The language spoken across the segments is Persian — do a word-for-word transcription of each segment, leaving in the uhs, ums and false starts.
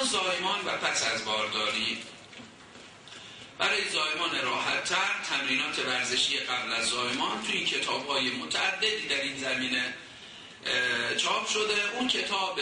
زایمان و پس از بارداری. برای زایمان راحت‌تر تمرینات ورزشی قبل از زایمان توی این کتاب‌های متعددی در این زمینه چاپ شده. اون کتاب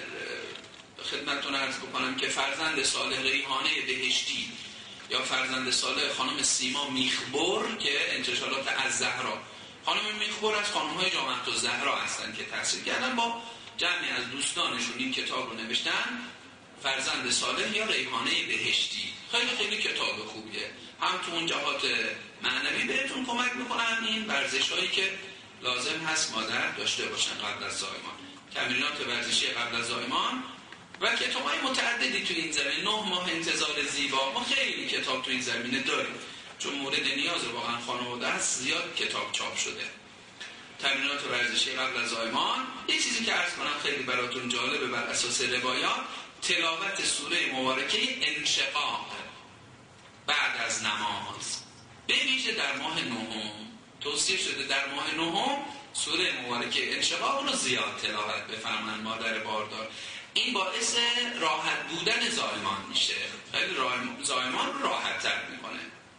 خدمتتون عرض بکنم که فرزند صالح ریحانه بهشتی یا فرزند صالح خانم سیما میخبر که انتشارات الزهرا، خانم میخبر از خانم‌های جامعه الزهرا هستن که تحصیل کردن، با جمعی از دوستانشون این کتاب رو نوشتن، فرزند صالح یا ریحانه بهشتی. خیلی خیلی کتاب خوبیه، هم تو اون جهات معنوی بهتون کمک میکنن این ورزش‌هایی که لازم هست مادر داشته باشن قبل از زایمان، تمرینات ورزشی قبل از زایمان و کتاب‌های متعددی تو این زمینه. نه ماه انتظار زیبا، ما خیلی کتاب تو این زمینه داریم چون مورد نیاز واقعا خانواده است، زیاد کتاب چاپ شده. تمرینات ورزشی قبل از زایمان. یه چیزی که عرض کنم خیلی براتون جالبه، بر اساس روایات تلاوت سوره مبارکه انشقاق بعد از نماز، به ویژه در ماه نهم توصیه شده در ماه نهم سوره مبارکه انشقاق رو زیاد تلاوت بفرمایند مادر باردار. این باعث راحت بودن زایمان میشه، خیلی زایمان رو راحت تر میکنه،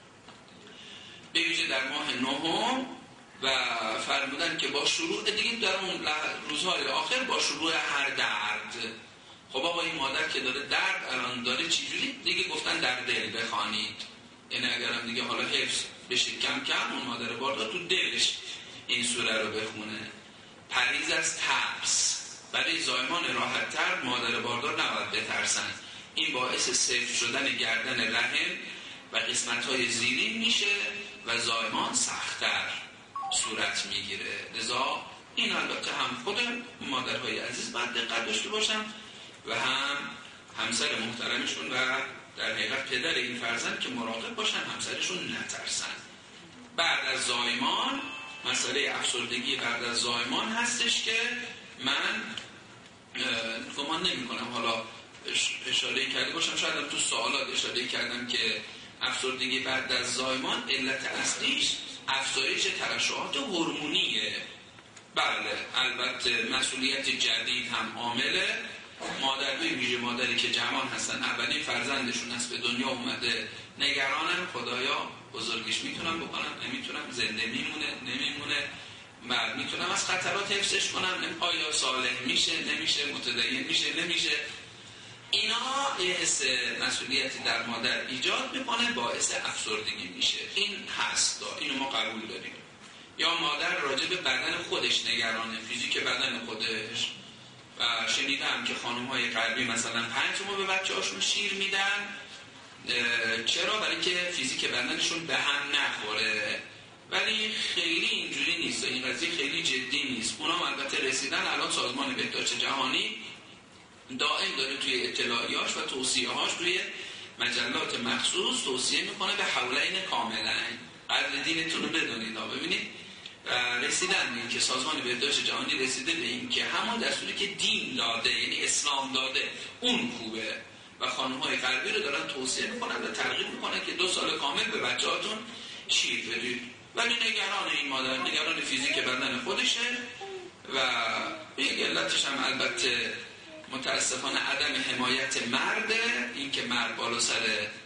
به ویژه در ماه نهم. و فرمودن که با شروع دیگه در اون روزهای آخر با شروع هر درد. خب آقا این مادر که داره درد الان داره چجوری دیگه گفتن در دل بخوانید، یعنی اگرم دیگه حالا حفظ بشه کم کم اون مادر باردار تو دلش این سوره رو بخونه. پریز از ترس، برای زایمان راحت تر مادر باردار نباید بترسن، این باعث سفت شدن گردن رحم و قسمت های زیری میشه و زایمان سخت‌تر صورت میگیره. لذا این البته هم خود مادرهای عزیز باید دقت داشته باشن و هم همسر محترمشون و در حقیقت پدر این فرزند که مراقب باشن همسرشون نترسن. بعد از زایمان مسئله افسردگی بعد از زایمان هستش که من گمان نمی کنم حالا اشاره کرده باشم، شاید تو سوالات اشاره کردم که افسردگی بعد از زایمان علت اصلیش افزایش ترشحات هورمونیه. بله البته مسئولیت جدید هم عامله. مادرهای ویژه مادری که جوان هستن، اولین فرزندشون است به دنیا اومده، نگرانم خدایا بزرگش میتونم بکنم نمیتونم، زنده میمونه نمیمونه، بعد میتونم از خطرات حفظش کنم، آیا صالح میشه نمیشه، متدین میشه نمیشه. اینا یه حس مسئولیتی در مادر ایجاد میکنه، باعث افسردگی میشه. این هست، اینو ما قبول داریم. یا مادر راجع به بدن خودش نگرانه، فیزیک بدن خودش، و شنیدم که خانم های غربی مثلا پنج ماه به بچه هاشون شیر میدن. چرا؟ برای که فیزیک بدنشون به هم نخوره. ولی خیلی اینجوری نیست، این قضیه خیلی جدی نیست. اونا البته رسیدن، الان سازمان بهداشت جهانی دائم داره توی اطلاعیاش و توصیه‌هاش توی مجلات مخصوص توصیه میکنه به حولین کاملین، قدر دینتون رو بدونید. ببینید رسیدن به این که سازمان بهداشت جهانی رسیده به این که همون دستوری که دین داده یعنی اسلام داده اون خوبه و خانم‌های غربی رو دارن توصیه میکنن و ترغیب میکنن که دو سال کامل به بچه‌هاتون شیر بدید. ولی نگران این مادر، نگران فیزیک بدن خودشه و یک علتش هم البته متاسفانه عدم حمایت مرده، این که مرد بالا سر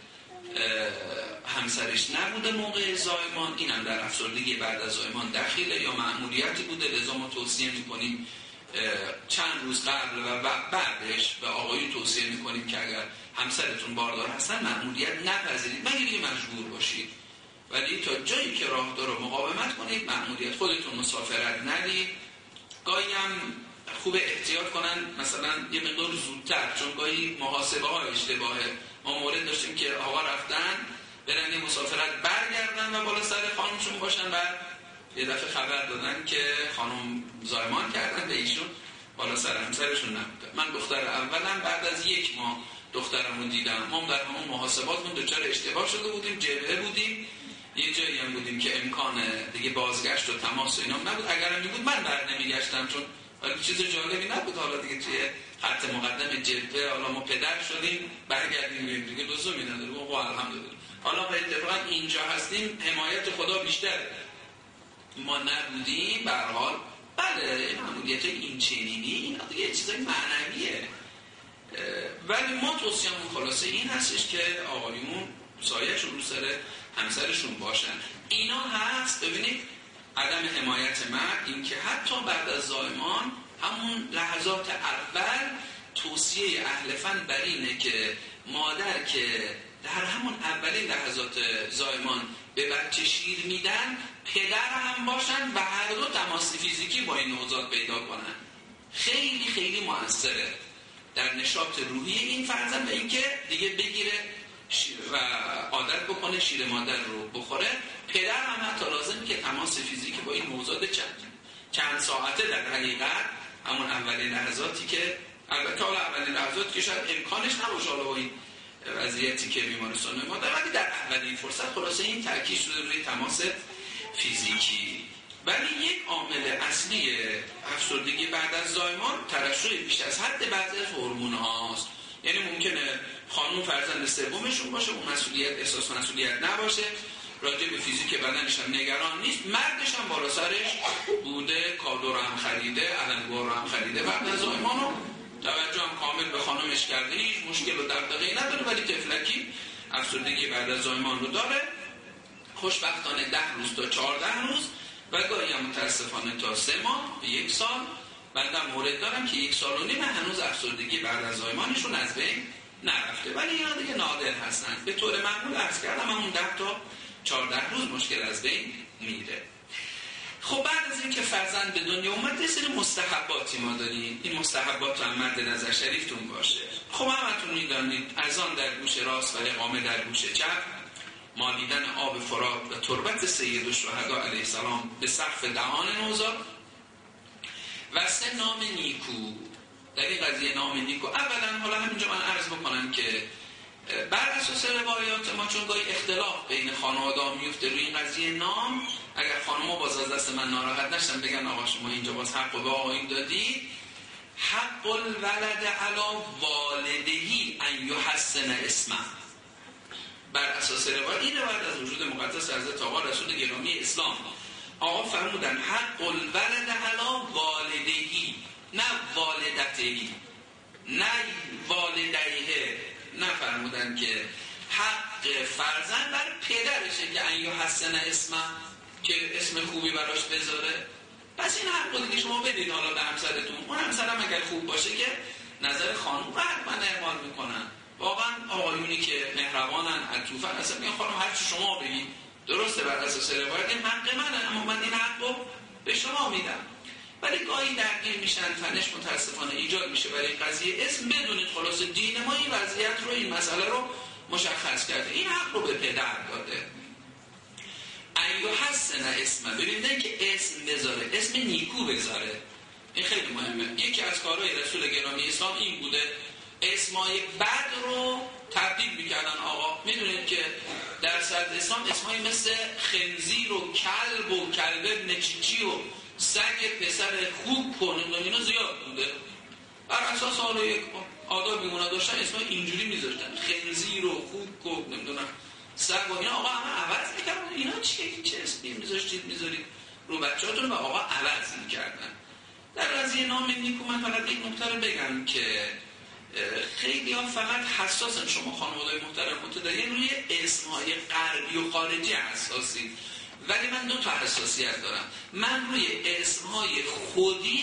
همسرش نبوده موقع زایمان، این هم در افسردگی بعد از زایمان دخیله یا مأموریتی بوده. لذا ما توصیه میکنیم چند روز قبل و بعدش به آقایون توصیه میکنیم که اگر همسرتون باردار هستن مأموریت نپذیرید مگر اینکه مجبور باشید، ولی تا جایی که راه داره مقاومت کنید، مأموریت خودتون مسافرت ندید. گاهی هم خوب احتیاط کنن مثلا یه مقدار زودتر، چون گاهی محاسبه ها اشتباهه. ما مورد داشتیم که آقا رفتن برن یه مسافرت برگردن و بالا سر خانمشون باشن، بعد یه دفعه خبر دادن که خانم زایمان کردن به ایشون، بالا سر همسرشون نبوده. من دختر اولم بعد از یک ماه دخترمون دیدم، ما در همون محاسباتمون دچار اشتباه شده بودیم، جبهه بودیم، یه جایی هم بودیم که امکان دیگه بازگشت و تماس و اینا نبود. اگرم میبود من بر نمیگشتم، چون ولی چیز جالبی نبود. حالا دیگه توی خط مقدم جبهه حالا ما پدر شدیم برگردیم دیگه لزومی نداره. و الحمدلله حالا به اتفاق اینجا هستیم، حمایت خدا بیشتر، ما نبودیم به هر حال. بله مأموریت این چنینی اینا دیگه چیزای معنویه ولی ما توصیه‌مون خلاصه این هستش که آقایون سایه‌شون رو سر همسرشون باشن. اینا هست. ببینید عدم حمایت مرد، این که حتی بعد از زایمان همون لحظات اول توصیه اهل فن بر اینه که مادر که در همون اولین لحظات زایمان به بچه شیر میدن پدر هم باشن و هر دو تماس فیزیکی با این نوزاد پیدا کنن. خیلی خیلی موثره در نشاط روحی این فرزند و اینکه دیگه بگیره و عادت بکنه شیر مادر رو بخوره. پدر هم حتی لازم که تماس فیزیکی با این نوزاد چند چند ساعته در حقیقت همون اولین لحظاتی که البته حالا اولین لحظاتی که شاید امکانش نباشه حالا با این وضعیتی که بیمارستان مادر، ولی در اولین فرصت خلاصه این تاکید شده روی تماس فیزیکی. ولی یک عامل اصلی افسردگی بعد از زایمان ترشح بیش از حد بعضی از هورمون هاست. یعنی ممکنه خانم فرزند سومشون باشه، اون مسئولیت احساس مسئولیت نباشه، راجع به فیزیک بدنش هم نگران نیست، مردش هم بالا سرش بوده، کادو رو هم خریده، علنگوار رو هم خریده بعد از زایمان رو توجه هم کامل به خانمش کرده، هیچ مشکل و دغدغه‌ای نداره، ولی تفلکی افسردگی بعد از زایمان رو داره. خوشبختانه ده روز تا چهارده روز و گاهی هم متاسفانه تا سه ماه، یک سال. بعدم مورد دارم که یک سال و نیم هنوز افسردگی بعد از زایمانشون از بین نرفته، ولی اینا دیگه نادر هستن. به طور معمول عرض کردم همون ده تا چهارده روز مشکل از بین میره. خب بعد از اینکه فرزند به دنیا اومد یه سری مستحباتی ما داریم. این مستحبات هم مد نظر شریفتون باشه. خب همتون میدانید اذان در گوش راست و اقامه در گوش چپ، مالیدن آب فرات و تربت سید الشهدا علیه السلام به سقف دهان نوزاد و سه نام نیکو. در این قضیه نام نیکو اولا حالا همینجا من عرض بکنم که بر اساس روایات ما چون گاهی اختلاف بین خانواده میفته روی این قضیه نام، اگر خانم‌ها باز از دست من ناراحت نشن بگن آقا شما اینجا باز حق به آقایون دادی، حق الولد علی والدهی ان یحسن اسمه. بر اساس روایت این روایت از وجود مقدس حضرت آقا رسول گرامی اسلام، آقا فرمودن حق الولد علی والدهی، نه والدتهی، نه والدیه، نه فرمودن که حق فرزند بر پدرشه که ان یحسن اسمه، که اسم خوبی براش بذاره. پس این حق دیگه شما بدید حالا به همسرتون. اون همسرم اگر خوب باشه که نظر خانم رو حتما اعمال میکنن. واقعا آقایونی که مهربانن عطوفن اصلا میگن خانم هر چی شما بگید درسته، بر اساس روایت این حق منه، اما من این حق رو به شما میدم. ولی گاهی درگیر میشن، تنش متاسفانه ایجاد میشه برای قضیه اسم. بدونید خلاص دین ما این وضعیت رو، این مسئله رو مشخص کرده، این حق رو به پدر داده. ایو حسن اسمه، ببینید که اسم بذاره، اسم نیکو بذاره، این خیلی مهمه. یکی از کارهای رسول گرامی اسلام این بوده اسمای بد رو تبدیل میکردن. آقا میدونید که در صدر اسلام اسمایی مثل خنزیر و کلب و کلب ابن چیچی و سگ پسر خوب کنند و اینا زیاد بوده. بر اساس حالا یک آدابی اونا داشتن اسمای اینجوری میذاشتن، خنزیر و خوب کن نمیدونم سگ و اینا. آقا همه عوض میکردن. اینا چیه؟ چه اسمی میذاشتید میذارید رو بچه‌هاتون؟ و آقا عوض میکردن. در قضیه نام نیکو من فقط یک نکته رو بگم که خیلی ها فقط حساسن، شما خانواده‌های محترم متدین روی اسمهای غربی و خارجی حساسید، ولی من دو تا حساسیت دارم. من روی اسمهای خودی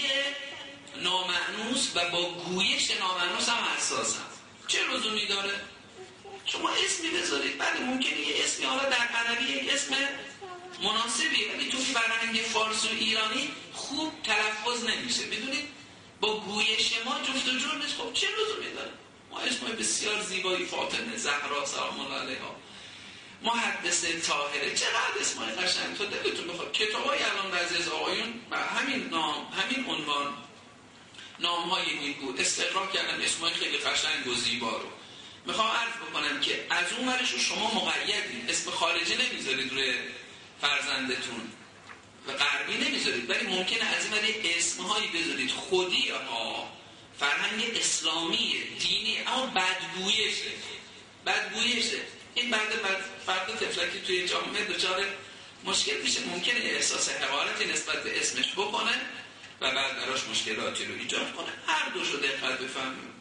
نامأنوس و با گویش نامأنوس هم حساسم. چه لزومی داره؟ شما اسمی بذارید، بله ممکنه یه اسمی حالا در عربی یک اسم مناسبیه، ولی تو فرهنگ فارس و ایرانی خوب تلفظ نمیشه. میدونید با گویش ما جفت و جور نیست. خب چه لزومی داره؟ ما اسمای بسیار زیبایی، فاطمه، زهرا سلام الله علیها، محدثه، طاهره، چقدر اسمای قشنگ. تو دلتون بخواد کتابای الان بعضی از آقایون همین نام، همین عنوان نام‌های نیکو استقرا کردن اسمای خیلی قشنگ و زیبا رو. میخوام عرض بکنم که از اون ورش شما مقیدید، اسم خارجی نمیذارید روی فرزندتون و غربی نمیذارید، ولی ممکنه از این وری اسمهایی بذارید خودی ها، فرهنگ اسلامی دینی، اما بدگویشه بدگویشه این بعد بعد فرد تفلکی توی جامعه دچار مشکل میشه. ممکنه احساس حقارتی نسبت به اسمش بکنه و بعد براش مشکلاتی رو ایجاد کنه. هر دوشو دقت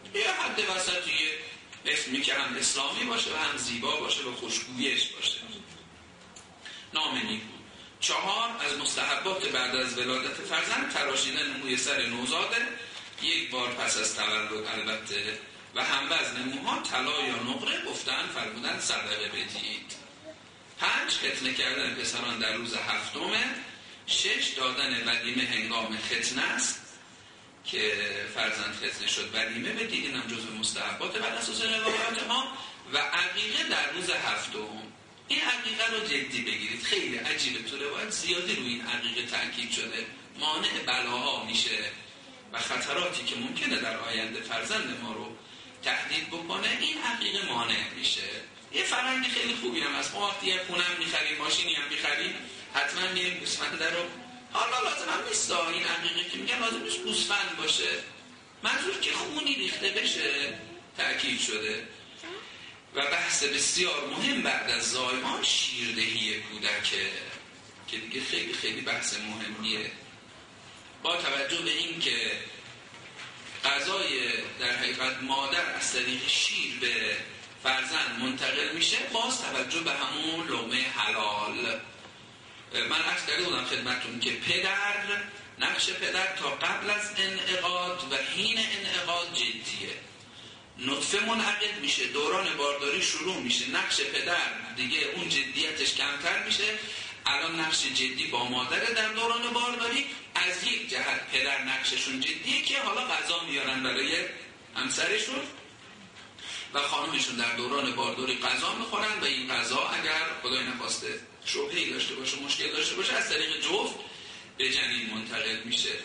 یه حد وسطی، اسمی که هم اسلامی باشه و هم زیبا باشه و خوشگویش باشه. نام نیکو. چهار، از مستحبات بعد از ولادت فرزند تراشیدن موی سر نوزاده یک بار پس از تولد البته و هم وزن موها طلا یا نقره گفتن فرمودن صدقه بدید. پنج، ختنه کردن پسران در روز هفتمه. شش، دادن ودیمه هنگام ختنه است که فرزند ختنه شد ودیمه بدید، این هم جزو مستحبات بر اساس روایات ما. و عقیقه در روز هفتم. این عقیقه رو جدی بگیرید، خیلی عجیبه، تو روایت زیادی روی این عقیقه تاکید شده، مانع بلاها میشه و خطراتی که ممکنه در آینده فرزند ما رو تهدید بکنه این عقیقه مانع میشه. یه فرهنگ خیلی خوبی هم هست، ما وقتی یه خونه هم میخریم، ماشینی هم میخریم، حتما میریم گوسفند رو، حالا لازم هم نیست این عقیقه که میگن لازم نیست گوسفند باشه، منظور که خونی ریخته بشه تأکید شده. و بحث بسیار مهم بعد از زایمان شیردهی کودکه که دیگه خیلی خیلی بحث مهمیه. با توجه به این که غذای در حقیقت مادر از طریق شیر به فرزند منتقل میشه، باز توجه به همون لقمه حلال. من عرض کرده بودم خدمتون که پدر، نقش پدر تا قبل از انعقاد و حین انعقاد جدیه. نطفه منعقد میشه، دوران بارداری شروع میشه، نقش پدر دیگه اون جدیتش کمتر میشه. الان نقش جدی با مادر در دوران بارداری. از یک جهت پدر نقششون جدیه که حالا غذا میارن برای همسرشون و خانمشون در دوران بارداری غذا میخورن و این غذا اگر خدای نخواسته شبهه‌ای داشته باشه، مشکل داشته باشه، از طریق جفت به جنین منتقل میشه.